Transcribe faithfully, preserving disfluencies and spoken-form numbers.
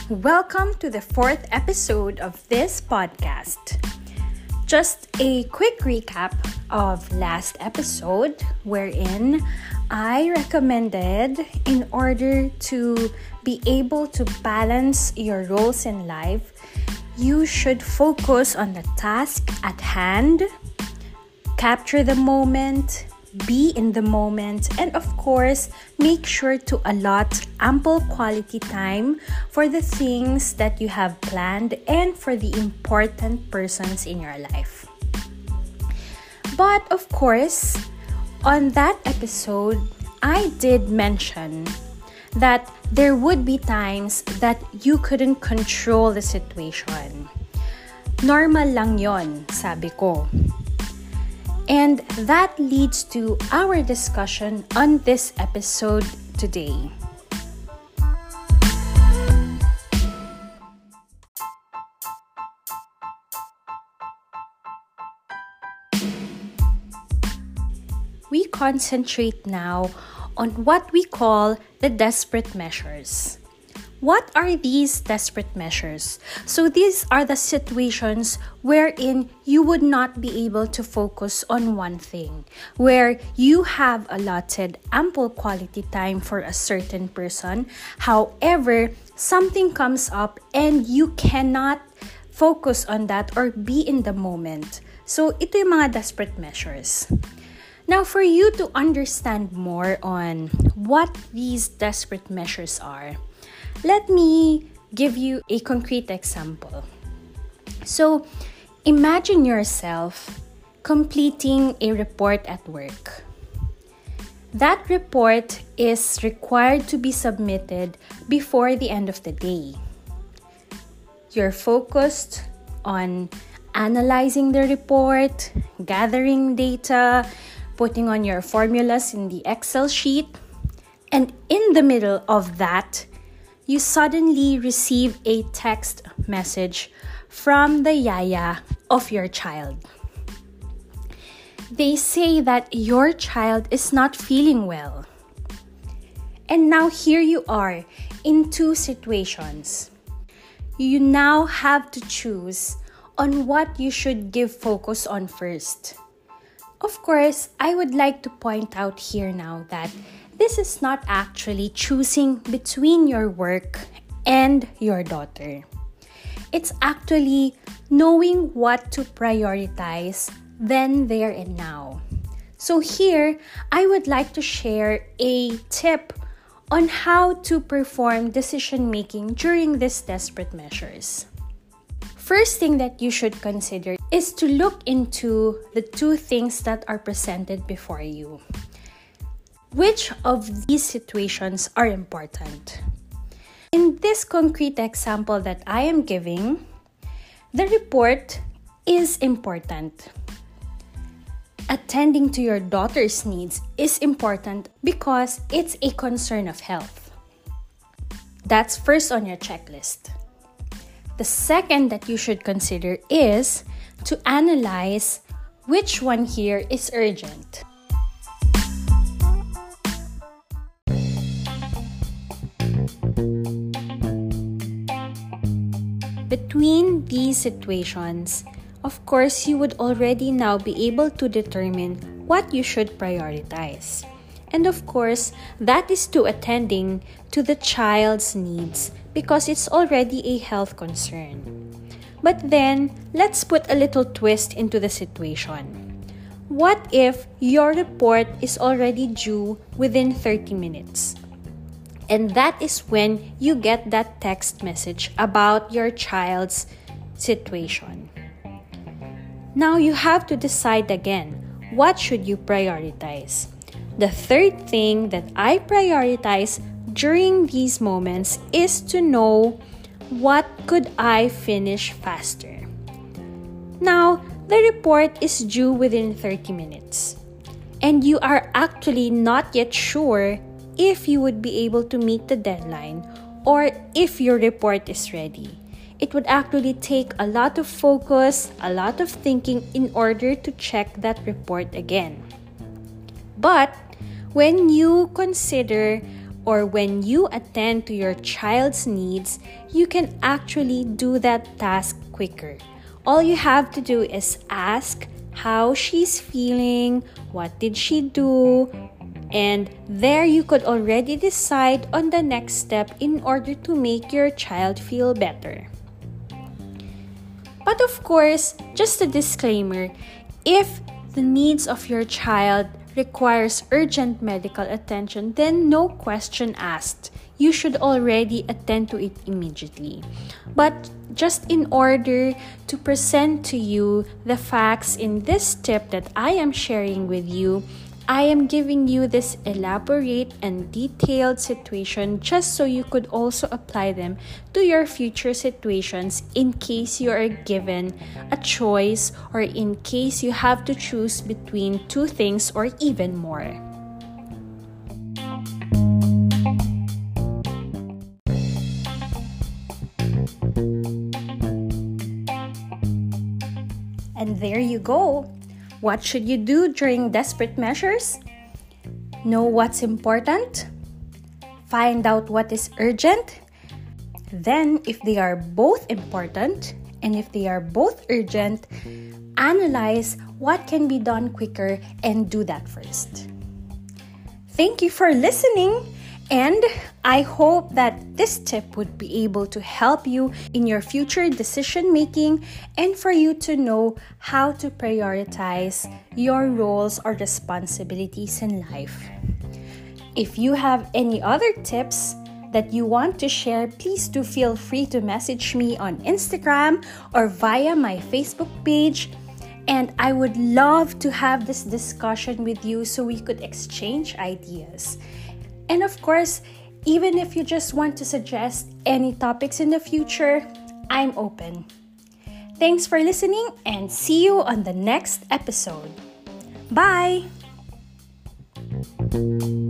Welcome to the fourth episode of this podcast. Just a quick recap of last episode wherein I recommended in order to be able to balance your roles in life, you should focus on the task at hand, capture the moment, be in the moment, and of course, make sure to allot ample quality time for the things that you have planned and for the important persons in your life. But of course, on that episode, I did mention that there would be times that you couldn't control the situation. Normal lang yon, sabi ko. And that leads to our discussion on this episode today. We concentrate now on what we call the desperate measures. What are these desperate measures? So these are the situations wherein you would not be able to focus on one thing, where you have allotted ample quality time for a certain person. However, something comes up and you cannot focus on that or be in the moment. So ito yung mga desperate measures. Now, for you to understand more on what these desperate measures are, let me give you a concrete example. So, imagine yourself completing a report at work. That report is required to be submitted before the end of the day. You're focused on analyzing the report, gathering data, putting on your formulas in the Excel sheet, and in the middle of that, you suddenly receive a text message from the yaya of your child. They say that your child is not feeling well. And now here you are in two situations. You now have to choose on what you should give focus on first. Of course, I would like to point out here now that this is not actually choosing between your work and your daughter. It's actually knowing what to prioritize then, there, and now. So here, I would like to share a tip on how to perform decision-making during these desperate measures. First thing that you should consider is to look into the two things that are presented before you. Which of these situations are important? In this concrete example that I am giving, the report is important. Attending to your daughter's needs is important because it's a concern of health. That's first on your checklist. The second that you should consider is to analyze which one here is urgent. Between these situations, of course, you would already now be able to determine what you should prioritize. And of course, that is to attending to the child's needs because it's already a health concern. But then, let's put a little twist into the situation. What if your report is already due within thirty minutes? And that is when you get that text message about your child's situation. Now you have to decide again, what should you prioritize? The third thing that I prioritize during these moments is to know what could I finish faster. Now, the report is due within thirty minutes, and you are actually not yet sure if you would be able to meet the deadline or if your report is ready. It would actually take a lot of focus, a lot of thinking in order to check that report again. But when you consider or when you attend to your child's needs, you can actually do that task quicker. All you have to do is ask how she's feeling, what did she do, and there you could already decide on the next step in order to make your child feel better. But of course, just a disclaimer, if the needs of your child requires urgent medical attention, then no question asked. You should already attend to it immediately. But just in order to present to you the facts in this tip that I am sharing with you, I am giving you this elaborate and detailed situation just so you could also apply them to your future situations in case you are given a choice or in case you have to choose between two things or even more. And there you go. What should you do during desperate measures? Know what's important? Find out what is urgent? Then, if they are both important and if they are both urgent, analyze what can be done quicker and do that first. Thank you for listening, and I hope that this tip would be able to help you in your future decision making and for you to know how to prioritize your roles or responsibilities in life. If you have any other tips that you want to share, please do feel free to message me on Instagram or via my Facebook page. And I would love to have this discussion with you so we could exchange ideas. And of course, even if you just want to suggest any topics in the future, I'm open. Thanks for listening and see you on the next episode. Bye!